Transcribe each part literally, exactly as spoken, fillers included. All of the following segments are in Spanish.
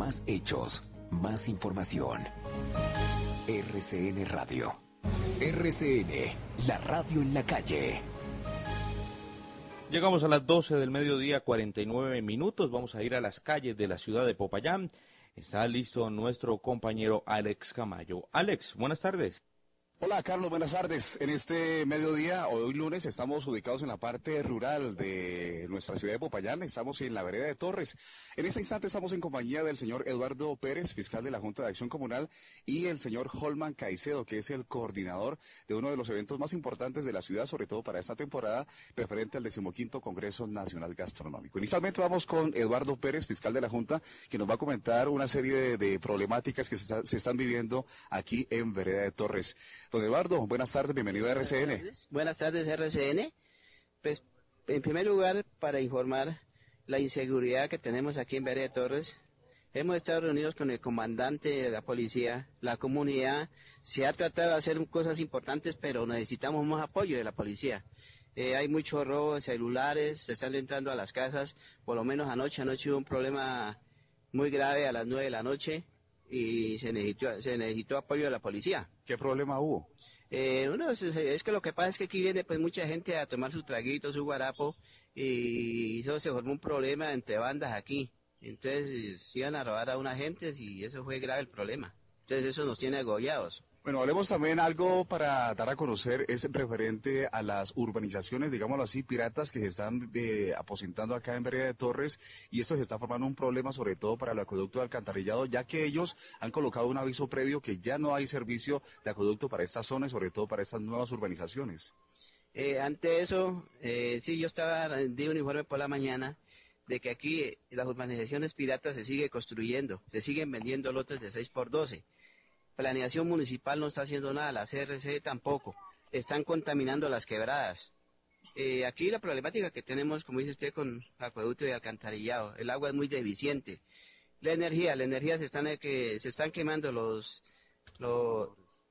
Más hechos, más información. R C N Radio. R C N, la radio en la calle. Llegamos a las doce del mediodía, cuarenta y nueve minutos. Vamos a ir a las calles de la ciudad de Popayán. Está listo nuestro compañero Alex Camayo. Alex, buenas tardes. Hola Carlos, buenas tardes. En este mediodía, hoy lunes, estamos ubicados en la parte rural de nuestra ciudad de Popayán. Estamos en la vereda de Torres. En este instante estamos en compañía del señor Eduardo Pérez, fiscal de la Junta de Acción Comunal, y el señor Holman Caicedo, que es el coordinador de uno de los eventos más importantes de la ciudad, sobre todo para esta temporada, referente al decimoquinto Congreso Nacional Gastronómico. Inicialmente vamos con Eduardo Pérez, fiscal de la Junta, que nos va a comentar una serie de, de problemáticas que se, está, se están viviendo aquí en vereda de Torres. Don Eduardo, buenas tardes, bienvenido a R C N. Buenas tardes, buenas tardes R C N. Pues, en primer lugar, para informar la inseguridad que tenemos aquí en Vereda de Torres, hemos estado reunidos con el comandante de la policía, la comunidad, se ha tratado de hacer cosas importantes, pero necesitamos más apoyo de la policía. Eh, hay mucho robo de celulares, se están entrando a las casas, por lo menos anoche, anoche hubo un problema muy grave a las nueve de la noche, y se necesitó, se necesitó apoyo de la policía. ¿Qué problema hubo? Eh, uno es, es que lo que pasa es que aquí viene pues mucha gente a tomar su traguito, su guarapo, y eso se formó un problema entre bandas aquí. Entonces iban a robar a una gente y eso fue grave el problema. Entonces eso nos tiene agobiados. Bueno, hablemos también algo para dar a conocer, es referente a las urbanizaciones, digámoslo así, piratas que se están eh, aposentando acá en Vereda de Torres, y esto se está formando un problema sobre todo para el acueducto de alcantarillado, ya que ellos han colocado un aviso previo que ya no hay servicio de acueducto para esta zona y sobre todo para estas nuevas urbanizaciones. Eh, ante eso, eh, sí, yo estaba, di un informe por la mañana, de que aquí eh, las urbanizaciones piratas se sigue construyendo, se siguen vendiendo lotes de seis por doce. Planeación municipal no está haciendo nada, la C R C tampoco, están contaminando las quebradas. Eh, aquí la problemática que tenemos, como dice usted, con acueducto y alcantarillado, el agua es muy deficiente. La energía, la energía se están, eh, que, se están quemando los, los,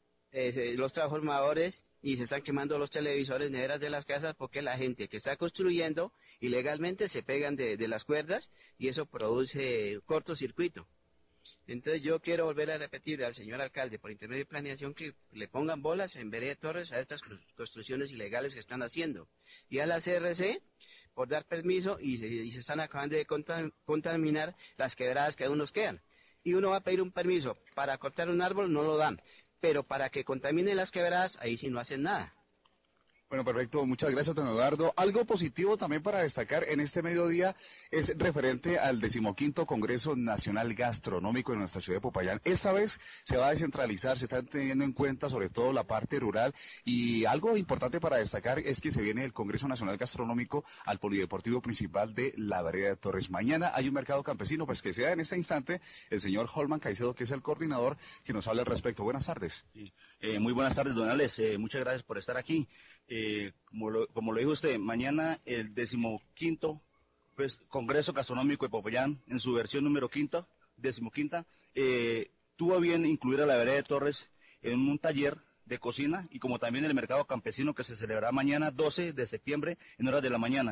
eh, los transformadores y se están quemando los televisores neveras de las casas porque la gente que está construyendo ilegalmente se pegan de, de las cuerdas y eso produce cortocircuito. Entonces yo quiero volver a repetirle al señor alcalde, por intermedio de planeación, que le pongan bolas en Vereda de Torres a estas construcciones ilegales que están haciendo. Y a la C R C, por dar permiso, y se, y se están acabando de contaminar las quebradas que aún nos quedan. Y uno va a pedir un permiso para cortar un árbol, no lo dan. Pero para que contaminen las quebradas, ahí sí no hacen nada. Bueno, perfecto. Muchas gracias, don Eduardo. Algo positivo también para destacar en este mediodía es referente al decimoquinto Congreso Nacional Gastronómico en nuestra ciudad de Popayán. Esta vez se va a descentralizar, se está teniendo en cuenta sobre todo la parte rural, y algo importante para destacar es que se viene el Congreso Nacional Gastronómico al Polideportivo Principal de la Vereda de Torres. Mañana hay un mercado campesino, pues que sea en este instante el señor Holman Caicedo, que es el coordinador, que nos habla al respecto. Buenas tardes. Sí. Eh, muy buenas tardes, don Alex. Eh, muchas gracias por estar aquí. Eh, como, lo, como lo dijo usted, mañana el decimoquinto pues, Congreso Gastronómico de Popayán, en su versión número quinta, decimoquinta, eh, tuvo a bien incluir a la Vereda de Torres en un taller de cocina y como también el mercado campesino que se celebrará mañana doce de septiembre en horas de la mañana.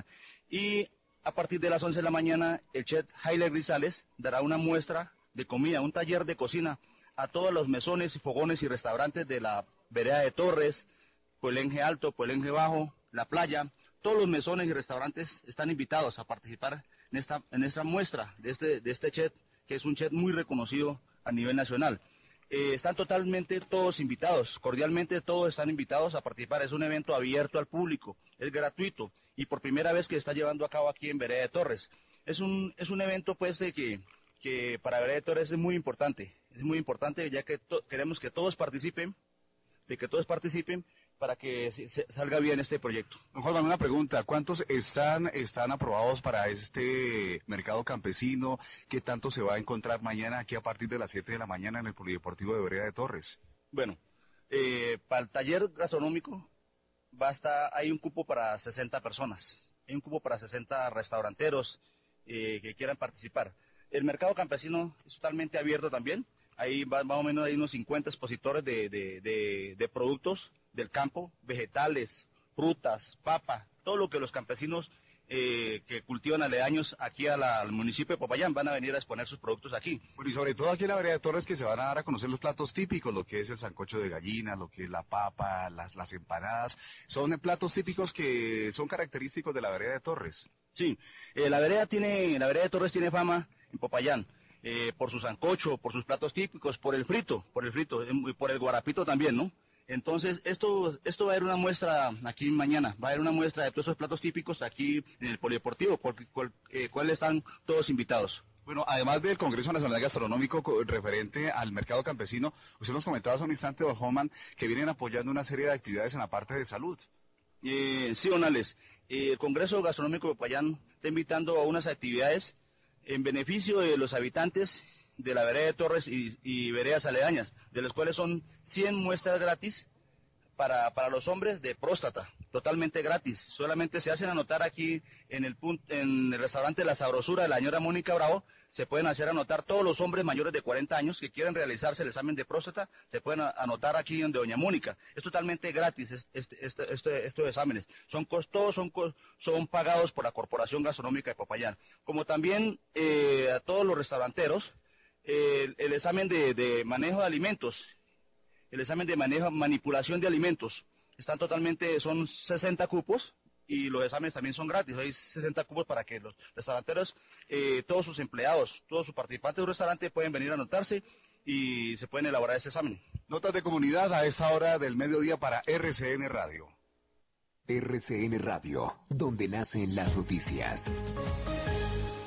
Y a partir de las once de la mañana el chef Jaile Grisales dará una muestra de comida, un taller de cocina a todos los mesones, fogones y restaurantes de la Vereda de Torres, Puelenje Alto, Puelenje Bajo, La Playa. Todos los mesones y restaurantes están invitados a participar en esta en esta muestra de este de este chef, que es un chef muy reconocido a nivel nacional. Eh, están totalmente todos invitados, cordialmente todos están invitados a participar. Es un evento abierto al público, es gratuito y por primera vez que se está llevando a cabo aquí en Vereda de Torres. Es un es un evento pues de que que para Vereda de Torres es muy importante, es muy importante ya que queremos que todos participen, de que todos participen para que se salga bien este proyecto. Don Juan, una pregunta, ¿cuántos están están aprobados para este mercado campesino? ¿Qué tanto se va a encontrar mañana aquí a partir de las siete de la mañana en el Polideportivo de Vereda de Torres? Bueno, eh, para el taller gastronómico basta, hay un cupo para sesenta personas, hay un cupo para sesenta restauranteros eh, que quieran participar. El mercado campesino es totalmente abierto también. Ahí va, más o menos hay unos cincuenta expositores de, de, de, de productos del campo, vegetales, frutas, papa, todo lo que los campesinos eh, que cultivan aledaños aquí a la, al municipio de Popayán, van a venir a exponer sus productos aquí. Bueno, y sobre todo aquí en la vereda de Torres, que se van a dar a conocer los platos típicos, lo que es el sancocho de gallina, lo que es la papa, las, las empanadas. Son platos típicos que son característicos de la vereda de Torres. Sí, eh, la vereda tiene, la vereda de Torres tiene fama en Popayán. Eh, por su sancocho, por sus platos típicos, por el frito, por el frito, y por el guarapito también, ¿no? Entonces, esto esto va a haber una muestra aquí mañana, va a haber una muestra de todos esos platos típicos aquí en el Polideportivo, por cual, eh, cuales están todos invitados. Bueno, además del Congreso Nacional Gastronómico co- referente al mercado campesino, usted nos comentaba hace un instante, don Homan, que vienen apoyando una serie de actividades en la parte de salud. Eh, sí, Donales, eh, el Congreso Gastronómico de Popayán está invitando a unas actividades en beneficio de los habitantes de la vereda de Torres y, y veredas aledañas, de los cuales son cien muestras gratis para, para los hombres de próstata, totalmente gratis. Solamente se hacen anotar aquí en el, punto, en el restaurante La Sabrosura de la señora Mónica Bravo, se pueden hacer anotar todos los hombres mayores de cuarenta años que quieren realizarse el examen de próstata, se pueden a- anotar aquí donde doña Mónica. Es totalmente gratis es- este, este, este- estos exámenes. Son costosos, son, cos- son pagados por la Corporación Gastronómica de Popayán. Como también eh, a todos los restauranteros, eh, el, el examen de, de manejo de alimentos, el examen de manejo, manipulación de alimentos, están totalmente, son sesenta cupos, y los exámenes también son gratis. Hay sesenta cupos para que los restauranteros, eh, todos sus empleados, todos sus participantes de un restaurante pueden venir a anotarse y se pueden elaborar este examen. Notas de comunidad a esta hora del mediodía para R C N Radio. R C N Radio, donde nacen las noticias.